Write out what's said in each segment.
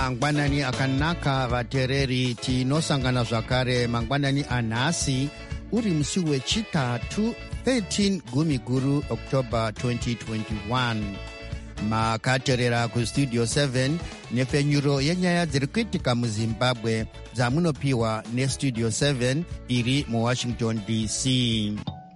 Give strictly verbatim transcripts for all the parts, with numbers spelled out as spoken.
mangwanani akanaka vatereri, tinosangana zvakare mangwanani anhasi uri musi wechitatu thirteen gumi guru October twenty twenty-one. Makaterera kustudio seven nefenyuro yenyaya dziri kuitika muzimbabwe dzamunopiwa nestudio seven iri muwashington D C.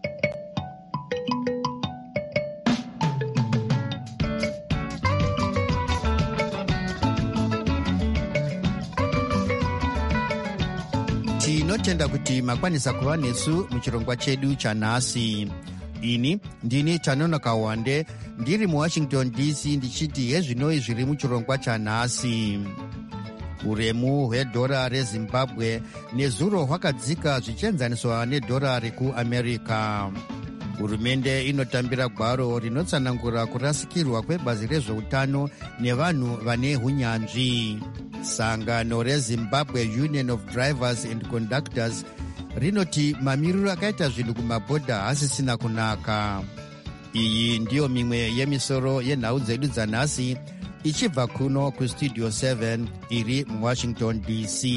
Tinotenda kuti makwanisa kuva nesu muchirongwa chedu chanhasi. Ini ndini Tanonoka Wande ndiri muwashington D C ndichiti hezvinoi zviri muchirongwa chanhasi. Uremu hwedhora reZimbabwe nezuro hwakadzika zvichienzaniswa nedhora rekuAmerica. Hurumende inotambira gwaro rinotsanangura kurasikirwa kwebazi rezveutano nevanhu vane hunyanzvi. Sangano reZimbabwe Union of Drivers and Conductors rinoti mamiriro akaita zvinhu kumabhodha hasisina kunaka. Iyi ndiyo mimwe yemisoro yenhau dzedu dzanhasi ichibva kuno kustudio seven iri muwashington D C.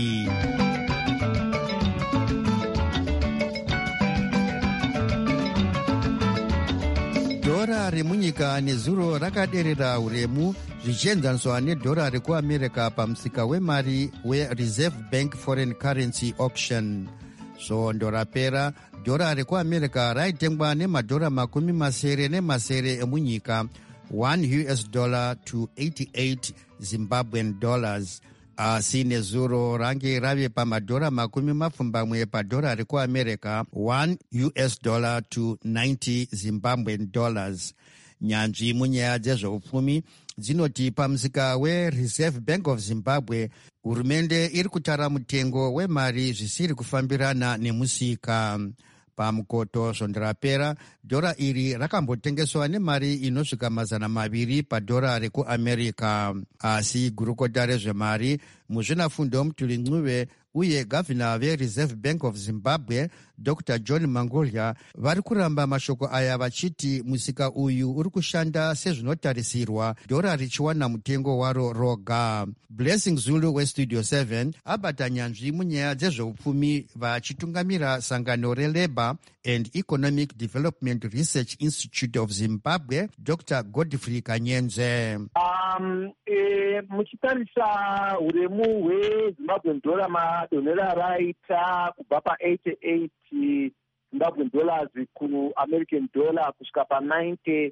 Dhora remunyika nezuro rakaderera uremu zvichienzaniswa nedhora rekuamerica pamusika wemari weReserve Bank Foreign Currency Auction. Svondo rapera dhora rekuamerica raitengwa nemadhora makumi masere nemasere emunyika one U S dollar to eighty-eight Zimbabwean dollars. Asi nezuro range rave pamadhora makumi mapfumbamwe padhora rekuamerica one U S dollar to ninety Zimbabwean dollars. Nyanzvi munyaya dzezveupfumi dzinoti pamusika weReserve Bank of Zimbabwe hurumende iri kutara mutengo wemari zvisiri kufambirana nemusika. Pamukoto svondo rapera dhora iri rakambotengeswa nemari inosvika mazana maviri padhora rekuamerica. Asi gurukota rezvemari muzvinafundo Mutuli uye gavhina veReserve Bank of Zimbabwe Doctor John Mangolya vari kuramba mashoko aya vachiti musika uyu uri kushanda sezvinotarisirwa, dhora richiwana mutengo waro roga. Blessing Zulu westudio seven abata nyanzvi munyaya dzezveupfumi vachitungamira sangano reLabour and Economic Development Research Institute of Zimbabwe Doctor Godfrey Kanyenze. Um, e, muchitarisa uremu hweZimbabwean dollar madonhero araita kubva pa-eighty-eight Zimbabwean dollars kuAmerican dollar kusvika pa-ninety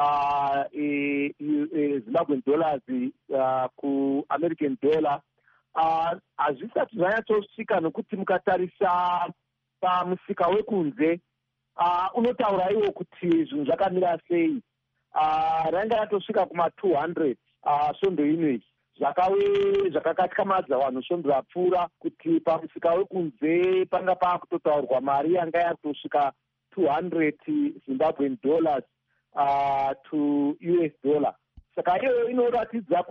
uh, e, e, Zimbabwean dollars uh, kuAmerican dollar hazvisati uh, zvanyatsosvika nokuti mukatarisa pamusika wekunze uh, unotaura iwo kuti zvinhu zvakamira sei. Uh, ranga ratosvika kuma-two hundred uh, svondo inoi zvakave zvakakatyamadza vanhu svondo rapfuura kuti pamusika wekunze panga paakutotaurwa mari yanga yatosvika two hundred Zimbabwean dollars uh, to U S dollar. Saka iyo inoratidza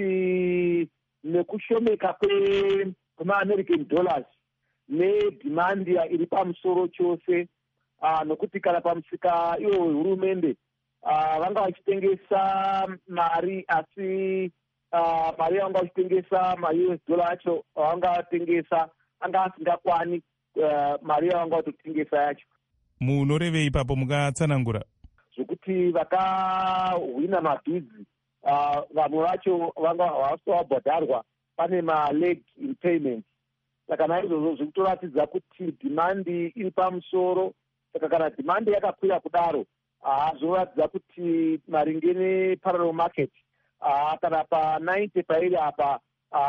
kuti nekushomeka kwema-American dollars nedhimandi iri pamusoro chose uh, nokuti kana pamusika iwo hurumende Uh, vanga vachitengesa mari asi uh, mari vanga vachitengesa ma-U S dollar acho vanga vatengesa anga asingakwani uh, mari yavanga vatotengesa yacho. Munorevei ipapo mukatsanangura zvokuti vakahwina mabhidzi uh, vamwe vacho vanga vasovabhadharwa pane ma-leg in payment. Saka naizvozvo zviri kutoratidza kuti dhimandi iri pamusoro. Saka kana dhimandi yakakwira kudaro zvoratidza kuti maringe neparallel market kana pa-ninety pairi apa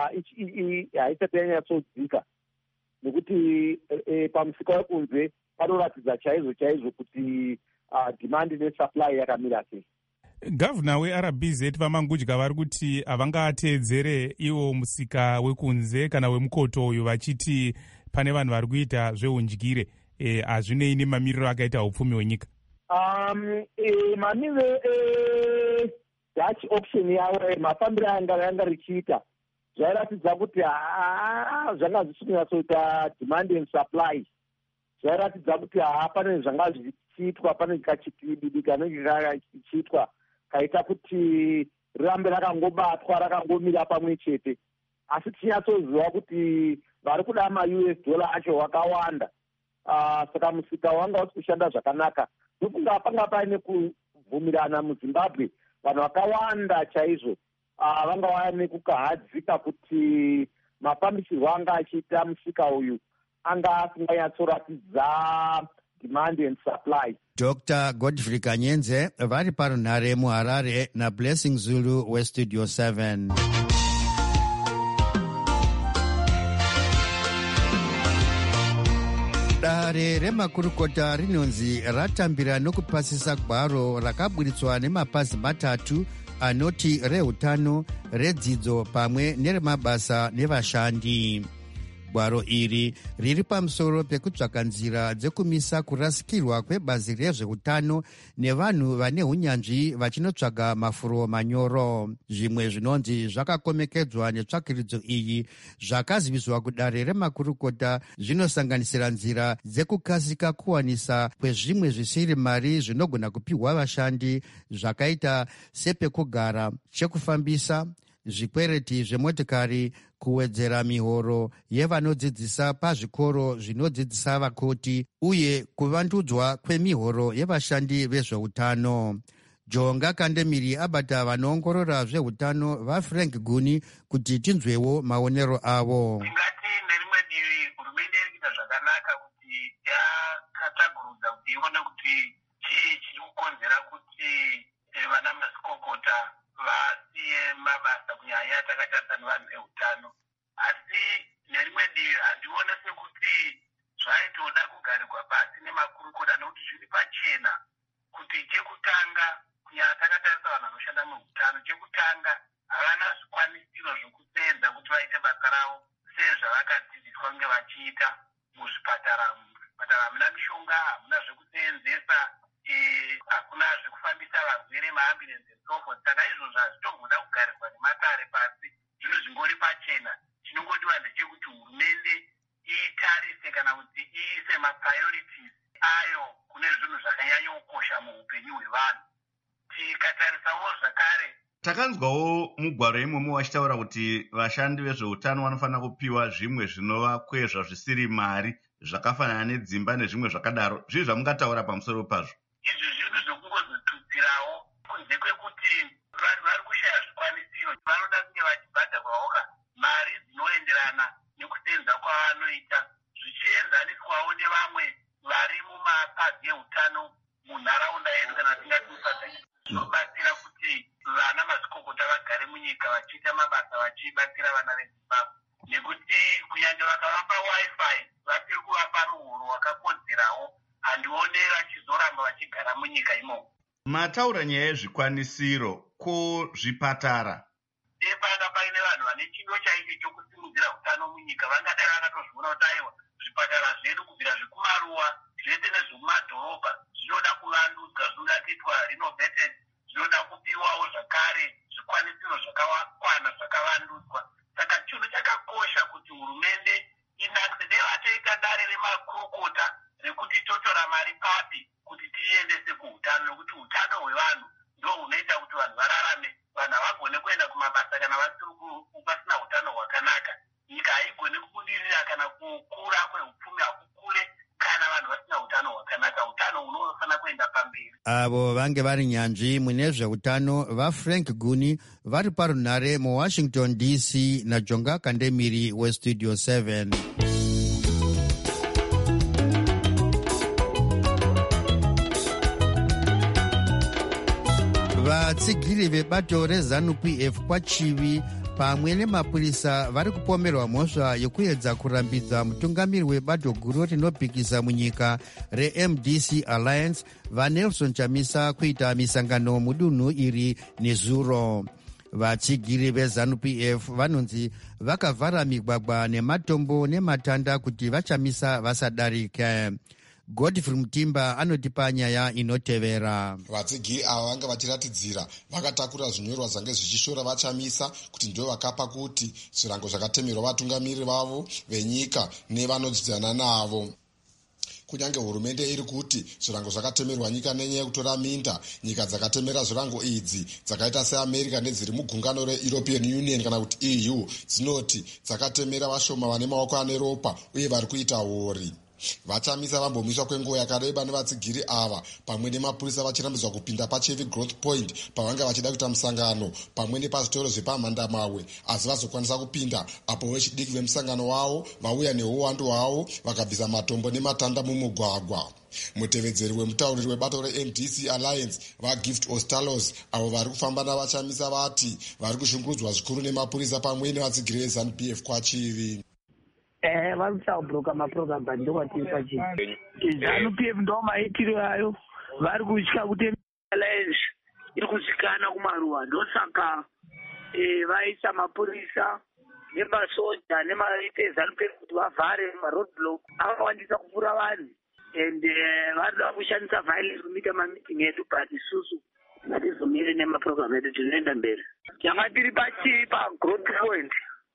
haisati yanyatsodzika nekuti pamusika wekunze panoratidza chaizvo chaizvo kuti demand nesupply yakamira sei. Gavhina weR B Z vamangudya vari kuti havangateedzere iwo musika wekunze kana wemukoto uyu vachiti pane vanhu vari kuita zveundyire. Hazvinei nemamiriro akaita upfumi hwenyika. Um, e, mamire e, Dutch auction yavo mafambiro anga yanga richiita zvairatidza kuti zvanga zvisinatsoita demand and supply. Zvairatidza kuti pane zvanga zvichiitwa, pane kachitibidi kanenge kachiitwa kaita kuti rirambe rakangobatwa rakangomira pamwe chete. asi tinyatsoziva kuti vari kuda ma-U S dollar acho wakawanda. Uh, saka musika wanga usi kushanda zvakanaka. Ndofunga panga paine kubvumirana muZimbabwe, vanhu vakawanda chaizvo uh, vanga vaine kukahadzika kuti mafambisirwo anga achiita musika uyu anga asinganyatsoratidza demand and supply. Doctor Godfrey Kanyenze vari parunhare muHarare naBlessing Zulu weStudio seven. Dare remakurukota rinonzi ratambira nokupasisa gwaro rakaburitswa nemapazi matatu anoti reutano, redzidzo pamwe neremabasa nevashandi. Gwaro iri riri pamusoro pekutsvaka nzira dzekumisa kurasikirwa kwebazi rezveutano nevanhu vane hunyanzvi vachinotsvaga mafuro manyoro. Zvimwe zvinonzi zvakakomekedzwa netsvakiridzo iyi zvakaziviswa kudare remakurukota zvinosanganisira nzira dzekukasika kuwanisa kwezvimwe zvisiri mari zvinogona kupiwa vashandi zvakaita sepekugara, chekufambisa, zvikwereti zvemotikari, kuwedzera mihoro yevanodzidzisa pazvikoro zvinodzidzisa vakoti uye kuvandudzwa kwemihoro yevashandi vezveutano. Jonga Kandemiri abata vanoongorora zveutano vaFrank Guni kuti tinzwewo maonero avo. Tingati nerimwe divi hurumende iri kuita zvakanaka kuti yakatsvagurudza kuti ione kuti chii chiri kukonzera kuti vana mazvikokota vasiye mabasa kunyanya takatarisa nevanhu veutano. Asi nerimwe divi handione sekuti zvaitoda kugarirwa pasi nemakurukota nokuti zviri pachena kuti chekutanga kunyanya takatarisa vanhu vanoshanda muutano, chekutanga havana zvikwanisiro zvokusenza kuti vaite basa ravo sezvavakadzidziswa kunge vachiita muzvipatara. Muzvipatara hamuna mishonga, hamuna zvekuseenzesa, hakuna zvekufambisa varwere, maambulensi esofo. Saka izvozvo hazvitomboda kugarirwa nematare pasi, zvinhu zvingori pachena. Chinongodiwa ndechekuti hurumende itarise kana kuti iise mapriorities ayo kune zvinhu zvakanyanya kukosha muupenyu hwevanhu. Tikatarisawo zvakare, takanzwawo mugwaro imomo vachitaura kuti vashandi vezveutano vanofanira kupiwa zvimwe zvinovakwezva zvisiri mari zvakafanana nedzimba nezvimwe zvakadaro. Zvii zvamungataura pamusoro pazvo? Izvi zvinhu zvokungozotutsirawo kunze kwekuti vanhu vari kushaya zvikwanisiro, vanoda kunge vachibhadharwawo mari dzinoenderana nekusenza kwavanoita, zvichienzaniswawo nevamwe vari mumapazi eutano munharaunda yedu kana tingati mufadzi. Zvinobatsira kuti vana mazvikokota vagare munyika vachiita mabasa vachibatsira vana veZimbabwe, nekuti kunyanya vakavapa wifi vapiri kuvapa muhoro wakakodzerawo, handione vachizoramba vachigara munyika imomo. Mataura nyaya yezvikwanisiro, ko zvipatara depanga paine vanhu vane chido chaicho chokusimudzira utano munyika vangadai vakatozviona kuti aiwa zvipatara zvedu kubvira zvekumaruwa zvese nezvekumadhorobha zvinoda kuvandudzwa, zvinoda kuitwa renovated, zvinoda kupiwawo zvakare zvikwanisiro zvakakwana zvakavandudzwa. Saka chinhu chakakosha kuti hurumende inakise dei vatoita dare remakurukota rekuti totora mari papi kuti tiendese kuutano, nokuti utano hwevanhu ndo hunoita kuti vanhu vararame, vanhu havagone kuenda kumabasa kana vasina utano hwakanaka. Nyika haigone kubudirira kana kukura kwehupfumi hakukure kana vanhu vasina utano hwakanaka. Utano hunofanira kuenda pamberi. Avo vange vari nyanzvi mune zveutano vaFrank Guni vari parunhare muWashington D C naJonga Kandemiri weStudio seven. Vatsigiri vebato reZANU-P F kwaChivi pamwe nemapurisa vari kupomerwa mhosva yekuedza kurambidza mutungamiri webato guru rinopikisa munyika reM D C Alliance vaNelson Chamisa kuita misangano mudunhu iri nezuro. Vatsigiri veZANU-P F vanonzi vakavhara migwagwa nematombo nematanda kuti vachamisa vasadarike. Godfrey Mutimba anotipa nyaya inotevera. Vatsigiri ava vanga vachiratidzira vakatakura zvinyorwa zvange zvichishora vachamisa kuti ndio vakapa kuti zvirango zvakatemerwa vatungamiri vavo venyika nevanodzidzana navo. kunyange hurumende iri kuti zvirango zvakatemerwa nyika nenyaya yekutora minda. Nyika dzakatemera zvirango idzi dzakaita seamerica nedziri mugungano reeuropean union kana kuti E U dzinoti dzakatemera vashoma vane maoko ane ropa uye vari kuita uri. Vachamisa vambomiswa kwenguva yakareba nevatsigiri ava pamwe nemapurisa vachirambidzwa kupinda paChevy Growth Point pavanga vachida kuita musangano pamwe nepazvitoro zvepamhandamawe, asi vazokwanisa kupinda apo vechidiki vemusangano wavo vauya neuwandu hwavo vakabvisa matombo nematanda mumugwagwa. Mutevedzeri wemutauriri webato reM D C Alliance vaGift Ostalos avo vari kufamba navachamisa vati vari kushungurudzwa zvikuru nemapurisa pamwe nevatsigiri veZANU P F kwaChivvi. Eh, vari kutabhuroka mapurogamba ndokwatiri pachii ZANU P F ndo maitiro ayo. Vari kutya kuti Alliance iri kuzikana kumaruwa, ndosaka vaisa mapurisa nemasoja nemaite ZANU P F kuti vavhare maroadblock akawandisa kupfuura vanhu, and varikuda kushandisa violence kuita mamiting edu, but isusu hatizomire nemapurogama edu, tinoenda mberi. Tanga tiri pachii paGrowth Point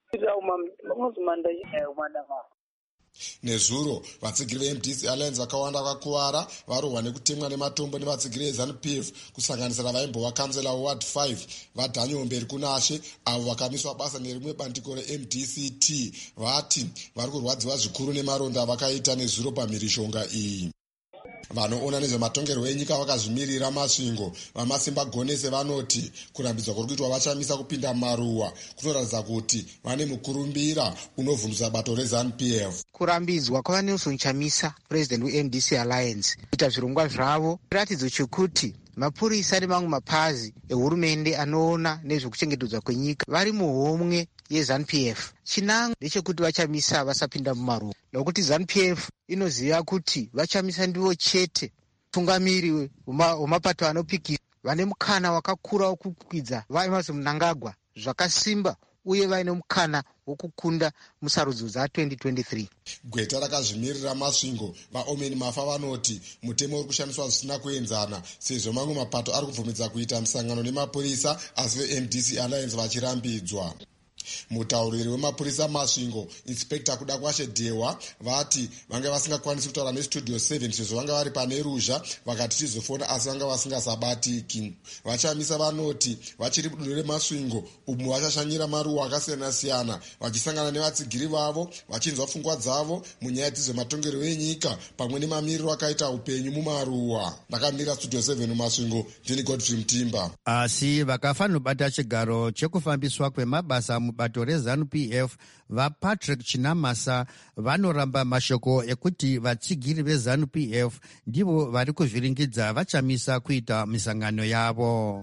nezuro. Vatsigiri veM D C Alliance vakawanda vakakuvara varohwa nekutemwa nematombo nevatsigiri veZANU P F kusanganisira vaimbova kansela ward five vaDaniel Mberi Kunashe avo vakamiswa basa nerimwe bandiko reM D C T vati vari kurwadziwa zvikuru nemaronda vakaita nezuro pamhirishonga iyi. Vanoona nezvematongerwo enyika vakazvimirira masvingo vamasimba gonese vanoti kurambidzwa kuri kuitwa vachamisa kupinda maruwa kunoratidza kuti vane mukurumbira unovhundutsa bato reZANU P F. Kurambidzwa kwavanelson chamisa president weM D C Alliance kuita zvirongwa zvavo chiratidzo chekuti mapurisa nemamwe mapazi ehurumende anoona nezvekuchengetedzwa kwenyika vari muhomwe yeZANU P F. Chinango ndechekuti vachamisa vasapinda mumaruwa, nokuti ZANU P F inoziva kuti vachamisa ndivo chete tungamiri wemapato anopikisa vane mukana wakakura wokukwidza vaEmmerson Mnangagwa zvakasimba uye vaine mukana wokukunda musarudzo dza twenty twenty-three. Gweta rakazvimirira masvingo vaOmeni Mafa vanoti mutemo uri kushandiswa zvisina kuenzana sezvo mamwe mapato ari kubvumidza kuita musangano nemapurisa asi veM D C Alliance vachirambidzwa. Mutauriri wemapurisa masvingo inspector kuda kwashe Dewa vati vanga vasingakwanisi kutaura nestudio seven sezvo vanga vari pane ruzha vakati tizofona asi vanga vasingasabatiki. Vachamisa vanoti vachiri budo remasvingo umu vachashanyira maruwa akasiyana siyana vachisangana nevatsigiri vavo vachinzwa pfungwa dzavo munyaya dzezvematongerwo enyika pamwe nemamiriro akaita upenyu mumaruwa. Ndakamira studio seven mumasvingo, ndini Godfrey Mutimba. Asi vakafanobata chigaro chekufambiswa kwemabasa mubato reZANU P F vaPatrick Chinamasa vanoramba mashoko ekuti vatsigiri veZANU P F ndivo vari kuzviringidza vachamisa kuita misangano yavo.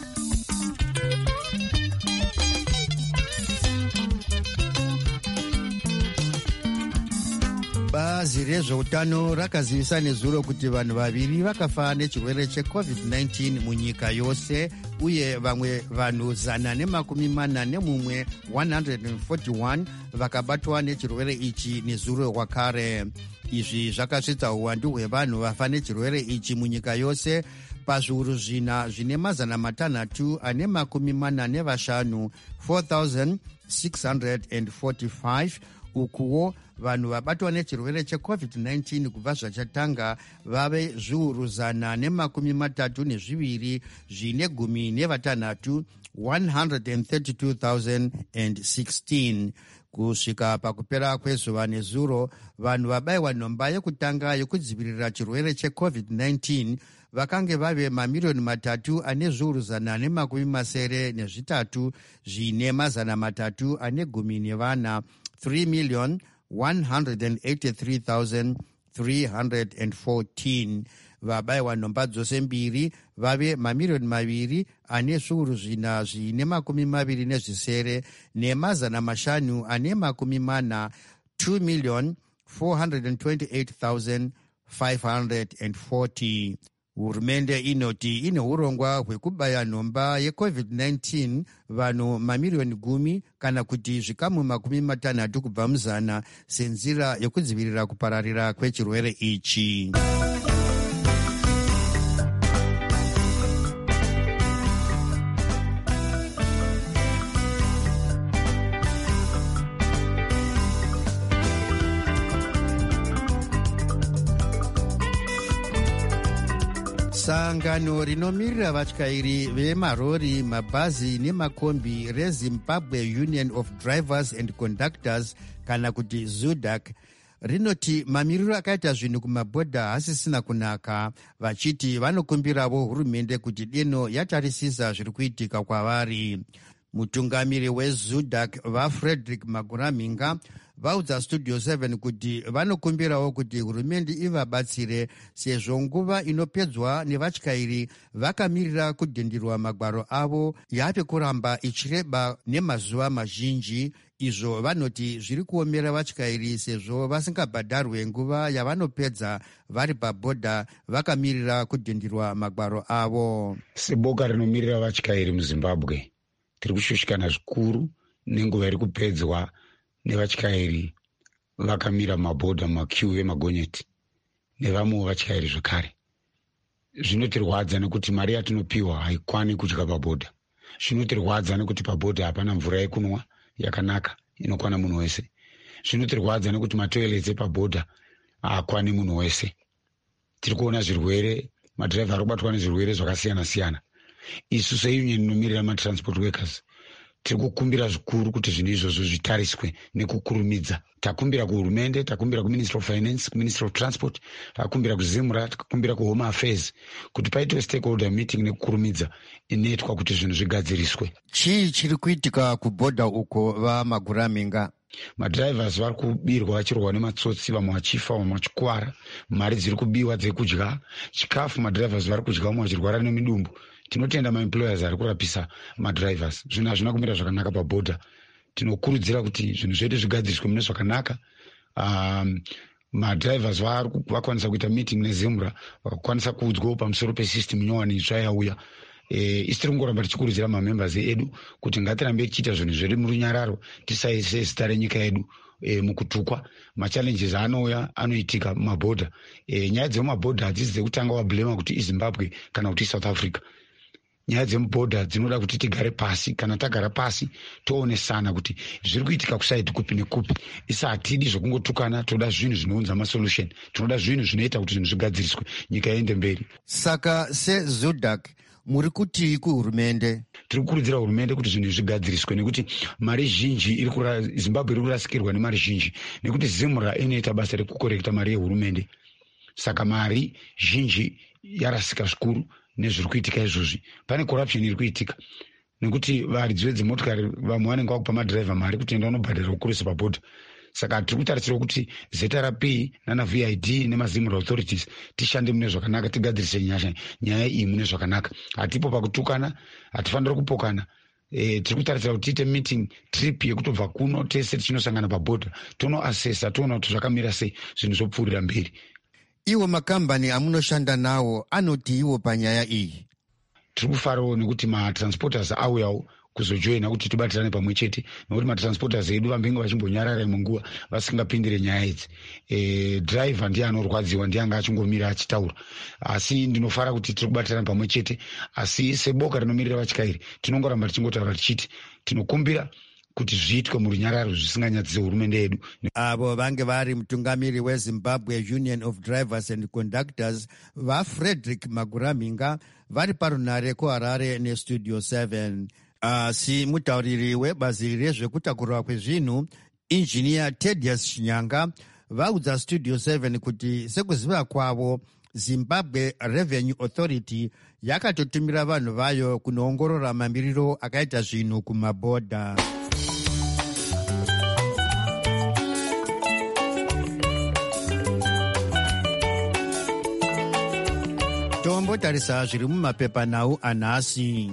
Bazi rezveutano rakazivisa nezuro kuti vanhu vaviri vakafa nechirwere checovid nineteen munyika yose uye vamwe vanhu zana nemakumi mana nemumwe one hundred forty-one vakabatwa nechirwere ichi nezuro rwakare. Izvi zvakasvitsa uwandu hwevanhu vafa nechirwere ichi munyika yose pazviuru zvina zvine mazana matanhatu ane makumi mana nevashanu four thousand six hundred forty-five. Ukuwo vanhu vabatwa nechirwere checovid nineteen kubva zvachatanga vave zviuru zana nemakumi matatu nezviviri zvine gumi nevatanhatu one hundred thirty-two thousand sixteen. Kusvika pakupera kwezuva nezuro vanhu vabayiwa nhomba yekutanga yekudzivirira chirwere checovid nineteen vakange vave mamiriyoni matatu ane zviuru zana nemakumi masere nezvitatu zvine mazana matatu ane gumi nevana three million one hundred eighty-three thousand three hundred fourteen. Vabayiwa nhomba dzose mbiri vave mamiriyoni maviri ane zviuru zvina zvine makumi maviri nezvisere nemazana mashanu ane makumi mana two million four hundred twenty-eight thousand five hundred forty. Hurumende inoti ine urongwa hwekubaya nhomba yecovid nineteen vanhu mamiriyoni gumi kana kuti zvikamu makumi matanhatu kubva muzana senzira yekudzivirira kupararira kwechirwere ichi. sangano rinomirira vatyairi vemarori, mabhazi nemakombi rezimbabwe union of drivers and conductors kana kuti zudac rinoti mamiriro akaita zvinhu kumabhodha hasisina kunaka, vachiti vanokumbiravo hurumende kuti deno yatarisisa zviri kuitika kwavari. Mutungamiri wezudac vafrederick maguraminga vaudza studio seven kuti vanokumbirawo kuti hurumende ivabatsire sezvo nguva inopedzwa nevatyairi vakamirira kudhindirwa magwaro avo yave kuramba ichireba nemazuva mazhinji. Izvo vanoti zviri kuomera vatyairi sezvo vasingabhadharwe nguva yavanopedza vari pabhodha vakamirira kudhindirwa magwaro avo. Seboka rinomirira vatyairi muzimbabwe tiri kushushikana zvikuru nenguva iri kupedzwa nevatyairi vakamira mabhodha makiu emagonyeti nevamwe vatyairi zvekare. Zvinotirwadza nekuti mari yatinopiwa haikwani kudya pabhodha. Zvinotirwadza nekuti pabhodha hapana mvura yekunwa yakanaka inokwana munhu wese. Zvinotirwadza nekuti matoilets epabhodha haakwani munhu wese. Tiri kuona zvirwere, madhiraivha ari kubatwa nezvirwere zvakasiyana siyana. Isu seunion inomirira matransport workers tiri kukumbira zvikuru kuti zvinhu izvozvo zvitariswe nekukurumidza. Takumbira kuhurumende, takumbira kuministry of finance, kuministry of transport, takumbira kuzimura, takakumbira kuhome affairs kuti paitwe stakeholder meeting nekukurumidza inoitwa kuti zvinhu zvigadziriswe. Chii chiri kuitika kubhodha uko vamaguraminga? Madrivers vari kubirwa vachirwa nematsotsi, vamwe vachifa, vamwe vachikuwara, mari dziri kubiwa dzekudya, chikafu madrivers vari kudya, vamwe vachirwara nemidumbu. Tinotenda maemployers ari kurapisa madrivers. Zvinhu hazvina kumira zvakanaka pabhodha. Tinokurudzira kuti zvinhu zvedu zvigadziriswe mune zvakanaka. Um, madrivers vakwanisa kuita meeting nezimura, vakakwanisa kuudzwawo pamusoro pesystem nyowani itsva yauya. E, isi tiri kungoramba tichikurudzira mamembers edu kuti ngatirambe tichiita zvinhu zviri murunyararo, tisaise zita renyika yedu e, mukutukwa. Machallenges anouya anoitika mumabhodha. E, nyaya dzemumabhodha hadzisi dzekutanga wablema kuti iZimbabwe kana kuti iSouth Africa. Nyaya dzemubhodha dzinoda kuti tigare pasi, kana tagara pasi toonesana kuti zviri kuitika kusaidi kupi nekupi. Isa hatidi zvokungotukana, toda zvinhu zvinounza masolution, tinoda zvinhu zvinoita kuti zvinhu zvigadziriswe, nyika iende mberi. Saka sezudac muri kuti kuhurumende? Tiri kukurudzira hurumende kuti zvinhu zvigadziriswe nekuti mari zhinji iri kura, Zimbabwe iri kurasikirwa nemari zhinji nekuti zimura inoita basa rekukorekta mari yehurumende. Saka mari zhinji yarasika zvikuru nezviri kuitika izvozvi. Pane corruption iri kuitika nekuti varidzi vedzimotokari vamwe vanenge vakupa madhiraivha mari kuti enda unobhadhara kukurisa pabhodha. Saka tiri kutarisira kuti Z R P nana V I D nemazimura authorities tishande mune zvakanaka, tigadzirise nyaya nyaya iyi mune zvakanaka. Hatipo pakutukana, hatifaniri kupokana. E, tiri kutarisira kuti tiite meeting trip yekutobva kuno tese tichinosangana pabhodha tonoasesa, toona kuti zvakamira sei, zvinhu zvopfuurira mberi. Iwo makambani amunoshanda nawo anoti iwo panyaya iyi? Tiri kufarawo nekuti matransporters auyawo kuzojoina kuti tibatirane pamwe chete, nekuti matransporters edu vambenga vachimbonyarara munguva vasingapindire nyaya idzi. E, driver ndiye anorwadziwa, ndiye anga achingomira achitaura. Asi ndinofara kuti tiri kubatirana pamwe chete, asi seboka rinomirira vatyairi tinongoramba tichingotaura tichiti tinokumbira kuti zviitwe murunyararo zvisinganyadzise hurumende yedu. Avo vange vari mutungamiri weZimbabwe Union of Drivers and Conductors vaFrederick Maguraminga vari parunare kuHarare neStudio seven. Asi mutauriri webazi rezvekutakurwa kwezvinhu injiniya Thaddeus Shinyanga vaudza Studio seven kuti sekuziva kwavo Zimbabwe Revenue Authority yakatotumira vanhu vayo kunoongorora mamiriro akaita zvinhu kumabhodha. Tombotarisa zviri mumapepanhau anhasi.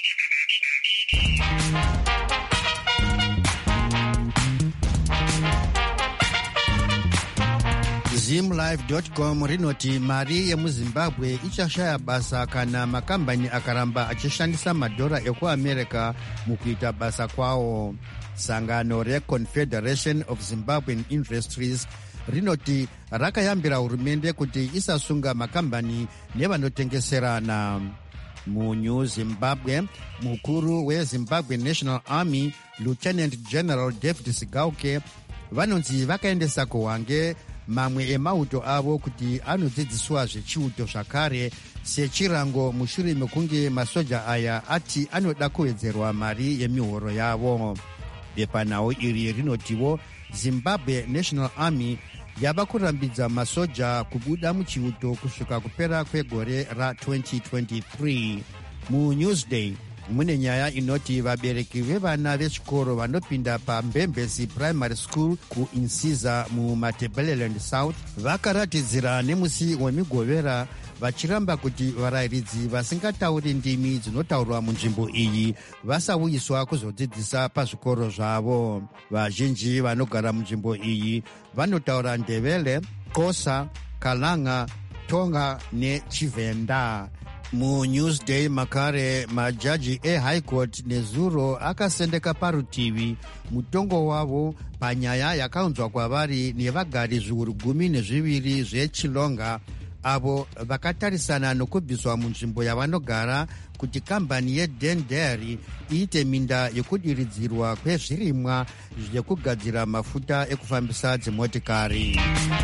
zimlive dot com rinoti mari yemuzimbabwe ichashaya basa kana makambani akaramba achishandisa madhora ekuamerica mukuita basa kwawo. Sangano reConfederation of Zimbabwean Industries rinoti rakayambira hurumende kuti isasunga makambani nevanotengeserana. Munew Zimbabwe, mukuru weZimbabwe National Army Lieutenant General David Sigauke vanonzi vakaendesa kuhwange mamwe emauto avo kuti anodzidziswa zvechiuto zvakare sechirango mushure mekunge masoja aya ati anoda kuwedzerwa mari yemihoro yavo. Bepanhau iri rinotiwo Zimbabwe National Army yava kurambidza masoja kubuda muchiuto kusvika kupera kwegore ratwenty twenty-three. MuNewsday mune nyaya inoti vabereki vevana vechikoro vanopinda paMbembezi Primary School kuInsiza muMatabeleland South vakaratidzira nemusi wemigovera vachiramba kuti varayiridzi vasingatauri ndimi dzinotaurwa munzvimbo iyi vasauyiswa kuzodzidzisa pazvikoro zvavo. Vazhinji vanogara munzvimbo iyi vanotaura Ndebele, Xhosa, Kalanga, Tonga neChivenda. MuNewsday makare majaji eHigh Court nezuro akasendeka parutivi mutongo wavo panyaya yakaunzwa kwavari nevagari zviuru gumi nezviviri zvechilonga avo vakatarisana nokubviswa munzvimbo yavanogara kuti kambani yeDen Dairy iite minda yekudiridzirwa kwezvirimwa zvekugadzira mafuta ekufambisa dzimotikari.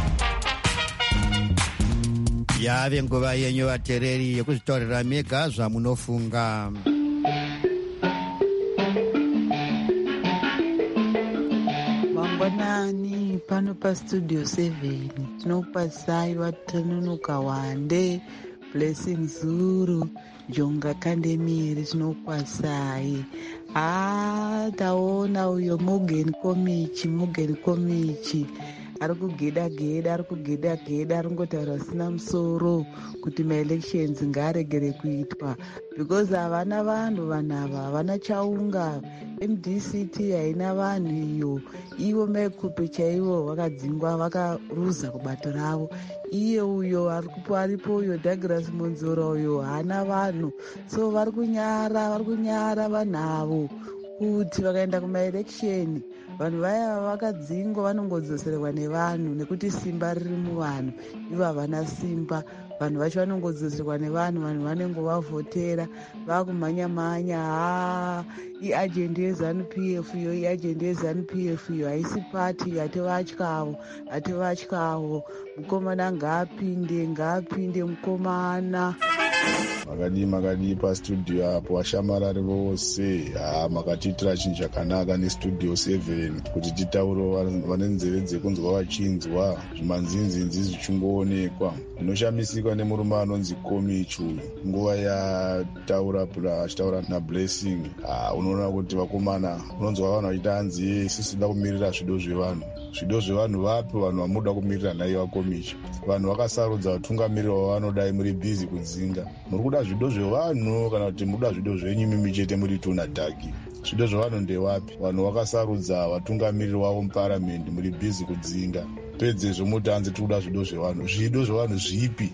Yave nguva yenyu vatereri yekuzvitaurira mega zvamunofunga. Mangwanani pano pastudio seven tinopasai watanonoka wande Blessing Zuru Jonga Kandemiri tinopasai. Ah, taona uyo Mugen Komichi Mugen Komichi ari kugeda geda ari kugeda geda ari ngotaura sina musoro kuti maelections ngaaregere kuitwa because havana vanhu vanava havana chaunga. M D C T haina vanhu iyo, ivo maikupe chaivo vakadzingwa vakaruza kubato ravo. Iye uyo aripo uyo Douglas Monzora uyo haana vanhu, so vari kunyara vari kunyara vanhavo kuti vakaenda kumaelection vanhu vaya vakadzingwa vanongodzoserwa nevanhu nekuti simba riri muvanhu. Ivo havana simba, vanhu vacho vanongodzoserwa nevanhu, vanhu vanongovavhotera vakumhanya-mhanya. Ha, iajende yeZanu-P F iyo iajende yeZanu-P F iyo haisi pati, hativatyavo hativatyavo. Mukomana ngaapinde ngaapinde mukomana. Makadi makadi pastudio apo vashamarari vose. Ha, makatiitira chinhu chakanaka nestudio seven kuti titaure vane nzeve dzekunzwa vachinzwa zvimanzinzinzi zvichingoonekwa. Ndinoshamisika nemurume anonzi Komichu nguva yataura achitaura naBlessing. Ha, unoona kuti vakomana unonzwa vanhu vachita hanzi isusu toda kumirira zvido zvevanhu. Zvido zvevanhu vapi vanhu vamuda kumirira naiva Komichu? Vanhu vakasarudza vatungamiriri vavanodai muri bhizi kudzinga. Muri kuda zvido zvevanhu kana kuti muda zvido zvenyu mimi chete muri tunadhaki? Zvido zvevanhu ndevapi? Vanhu vakasarudza vatungamiriri wavo muparamendi muri bhizi kudzinga. Pedzezvo muti hanzi tiri kuda zvido zvevanhu. Zvido zvevanhu zvipi?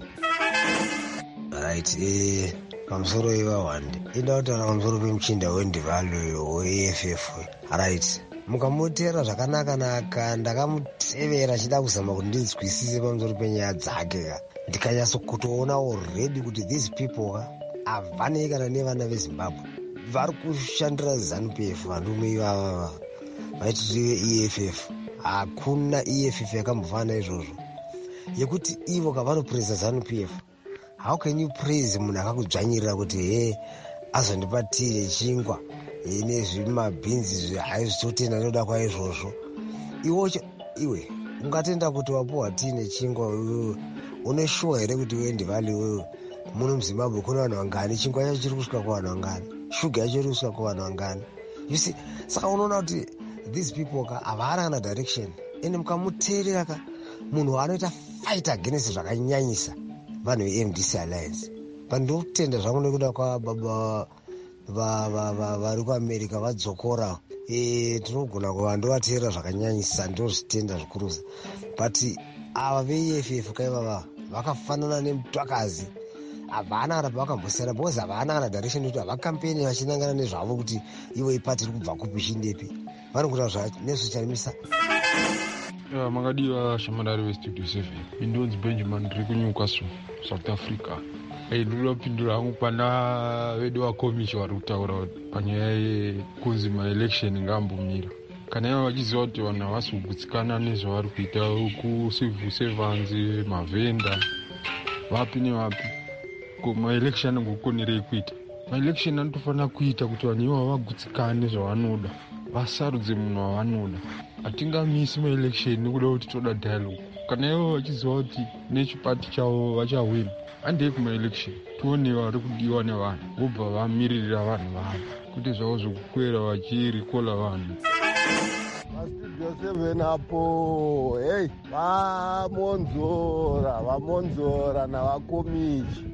Right, eh, pamusoro ivawande ida kutaura pamusoro pemuchinda wendivalu we-A F F. Right, mukamutera zvakanaka-naka, ndakamutevera chida kuzama kuti ndinzwisise pamusoro penyaya dzake ka ndikanyatso kutoona already kuti these people ka havane kana nevana veZimbabwe vari kushandira Zanu-P F. Vanhume ivava vaitirive E F F, hakuna E F F yakambovana izvozvo yekuti ivo kavanopresa Zanu-P F. How can you praise munhu akakudzvanyirira kuti he azondipatire chingwa nezvimabhinzi haizvitotenda ndoda kwa izvozvo? Iwocho iwe ungatenda kuti wapuwa tii nechingwa, une shuwa here kuti wendivali wewe muno muZimbabwe kuna vanhu vangani? Chingwa chacho chiri kusvika kuvanhu vangani? Shuga yacho iri kusvika kuvanhu vangani? You see, saka unoona kuti these people ka havana kana direction. Ende mukamuteerera ka munhu anoita fight against zvakanyanyisa vanhu ve-M D C Alliance. Pandokutenda zvangu nekuda kwababa vari kuAmerica vadzokora, e tinogona kuva ndovateera zvakanyanyisa, ndozvitenda zvikurusa. But ava ve-E F F kaivava vakafanana nemutwakazi, havana kana pavakambosiyana because havana kana direction yekuti havakampeni vachinangana nezvavo kuti ivo ipati iri kubva kupi chindepi. Vanogona nezvichamisa. Yeah, makadiwa shamadari westudio seven. Indonzi Benjamin ndiri kuNewcastle, South Africa. Hey, ndinoda kupindura hangu pana vedu vakomichi vari kutaura panyaya yekunzi maelection ngambomira. kana ivo vachiziva kuti vanhu havasi kugutsikana nezvavari kuita kucivil servants, mavhenda, vapi nevapi. Ko maelection ngokukonerei kuita? Maelection anotofanira kuita kuti vanhu ivo vagutsikane zvavanoda, vasarudze munhu wavanoda. Hatingamisi maelection nekuda kuti toda dialogue. Kana ivo vachiziva kuti nechipati chavo vachawina, handei kumaelection tione vari kudiwa nevanhu vobva vamiririra vanhu vavo, kuti zvavo zvokukwera vachirikola vanhu. Studio seven apo, hey, vamonzora, vamonzora navakomichi.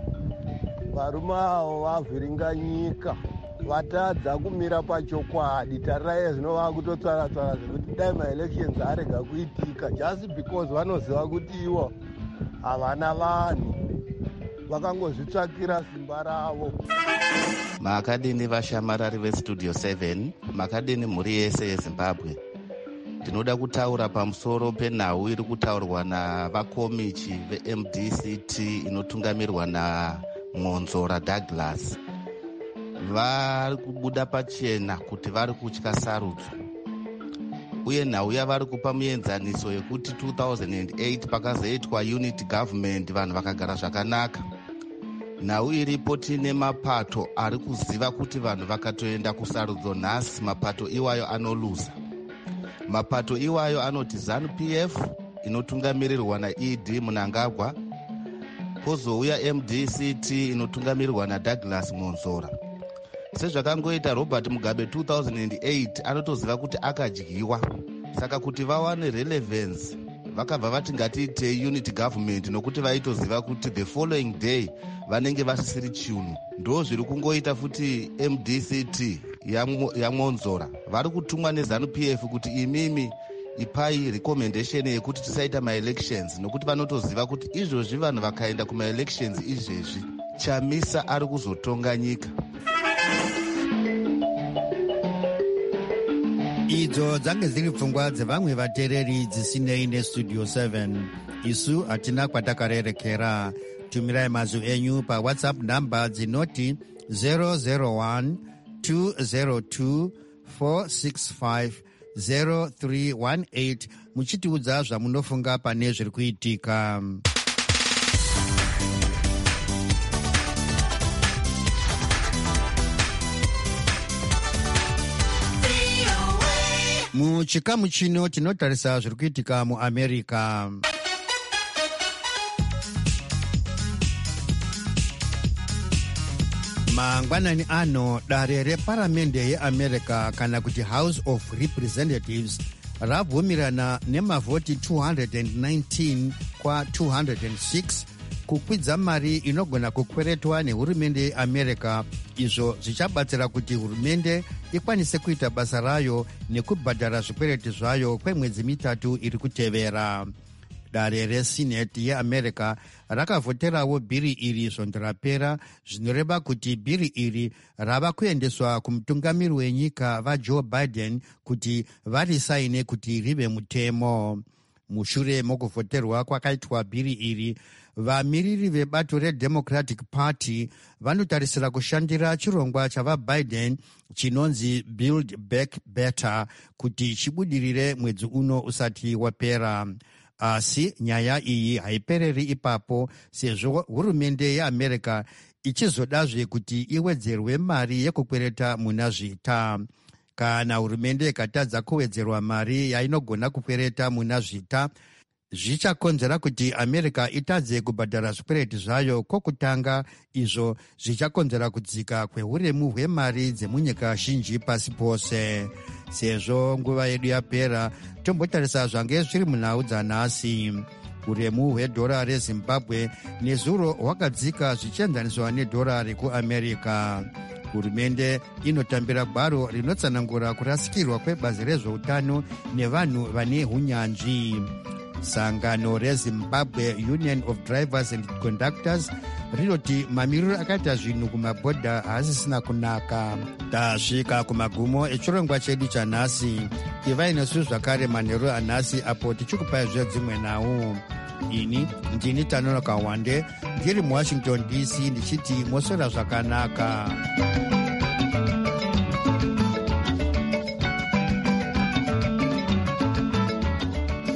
Varume avo vavhiringanyika, vatadza kumira pachokwadi. Tarirai zvino vakutotsvara-tsvara zvekuti dai maelections arega kuitika, just because vanoziva kuti ivo havana vanhu, vakangozvitsvakira simba ravo. Makadini vashamarari vestudio seven, makadini mhuri yese yeZimbabwe. Ndinoda kutaura pamusoro penhau iri kutaurwa navakomichi ve-M D C T inotungamirwa naMonzora Douglas. Vari kubuda pachena kuti vari kutya sarudzo, uye nhau yavari kupa muenzaniso yekuti two thousand eight pakazoitwa unity government vanhu vakagara zvakanaka. Nhau iripo tine mapato ari kuziva kuti vanhu vakatoenda kusarudzo nhasi mapato iwayo anoluza. Mapato iwayo anoti ZANU P F inotungamirirwa naE D Mnangagwa, pozouya M D C T inotungamirirwa naDouglas Monzora. Sezvakangoita Robert Mugabe two thousand eight anotoziva kuti akadyiwa, saka kuti vawane relevance vakabva vati ngatiitei unity government, nokuti vaitoziva kuti the following day vanenge vasisiri chiunu. Ndo zviri kungoita futi M D C T yaMonzora vari kutumwa neZANU P F kuti imimi ipai recommendation yekuti tisaita maelections, nokuti vanotoziva kuti izvozvi vanhu vakaenda kumaelections izvezvi Chamisa ari kuzotonga nyika. Idzo dzange dziri pfungwa dzevamwe vatereri dzisinei nestudio seven. Isu hatina kwatakarerekera. Tumirai mazwi enyu paWhatsApp namba dzinoti zero zero one two zero two four six five zero three one eight muchitiudza zvamunofunga pane zviri kuitika. Muchikamu chino tinotarisa zviri kuitika muAmerica. Mangwanani ano dare reparamende yeAmerica kana kuti House of Representatives rabvumirana nemavhoti two hundred nineteen kwa two hundred six kukwidza mari inogona kukweretwa nehurumende yeAmerica, izvo zvichabatsira kuti hurumende ikwanise kuita basa rayo nekubhadhara zvikwereti zvayo kwemwedzi mitatu iri kutevera. Dare reSenate yeAmerica rakavhoterawo bhiri iri svondo rapera, zvinoreva kuti bhiri iri rava kuendeswa kumutungamiri wenyika vaJoe Biden kuti varisaine kuti rive mutemo. Mushure mokuvhoterwa kwakaitwa bhiri iri, vamiriri vebato reDemocratic Party vanotarisira kushandira chirongwa chavaBiden chinonzi Build Back Better kuti chibudirire mwedzi uno usati wapera. Asi nyaya iyi haipereri ipapo, sezvo hurumende yeAmerica ichizodazve kuti iwedzerwe mari yekukwereta muna zvita. Kana hurumende ikatadza kuwedzerwa mari yainogona kukwereta muna zvita, zvichakonzera kuti America itadze kubhadhara zvikwereti zvayo kwokutanga, izvo zvichakonzera kudzika kwehuremu hwemari dzemunyika zhinji pasi pose. Sezvo nguva yedu yapera, tombotarisa zvange zviri munhau dzanhasi. Uremu hwedhora reZimbabwe nezuro hwakadzika zvichienzaniswa nedhorari kuAmerica. Hurumende inotambira gwaro rinotsanangura kurasikirwa kwebazi rezveutano nevanhu vane hunyanzvi. Sangano reZimbabwe Union of Drivers and Conductors rinoti mamiriro akaita zvinhu kumabhodha haasisina kunaka. Tasvika kumagumo echirongwa chedu chanhasi. Ivai nesu zvakare manheru anhasi apo tichikupai zvedzimwe nhau. Ini ndini Tanonoka Wande ndiri muWashington D C ndichiti moswera zvakanaka.